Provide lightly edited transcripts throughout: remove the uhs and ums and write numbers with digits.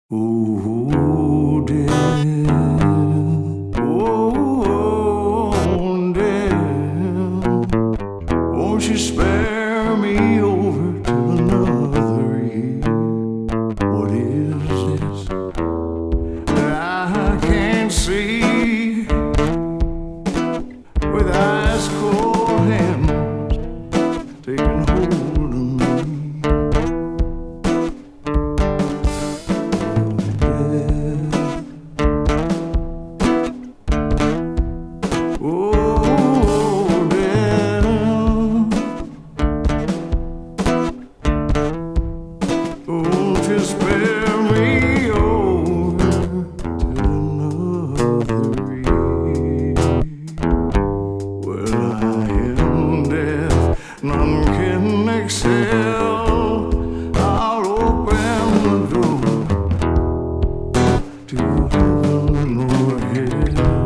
Oh, dear. Oh, dear. Won't you spare me over to another year? What is this that I can't see with ice cold hands taking hold of me? Oh, dear. Won't you spare me over to another year? Well, I am deaf, none can excel. I'll open the door to heaven or hell.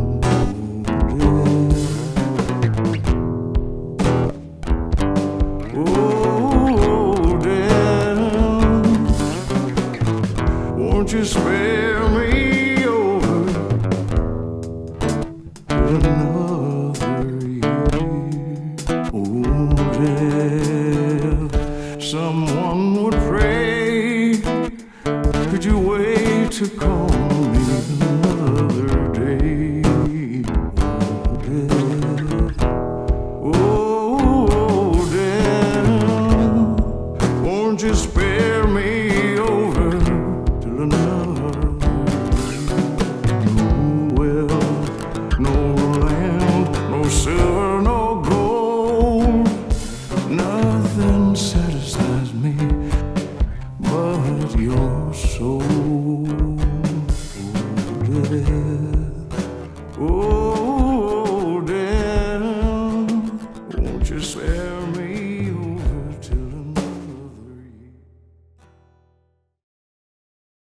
Oh, dear. Won't you spare me over to another year? Oh, dear. Someone would pray, could you wait to call me another day? Oh, dear. Oh, dear. Won't you spare me over till another? No wealth, no land, no silver, no gold. Nothing satisfies me but your soul. Oh, dear. Oh,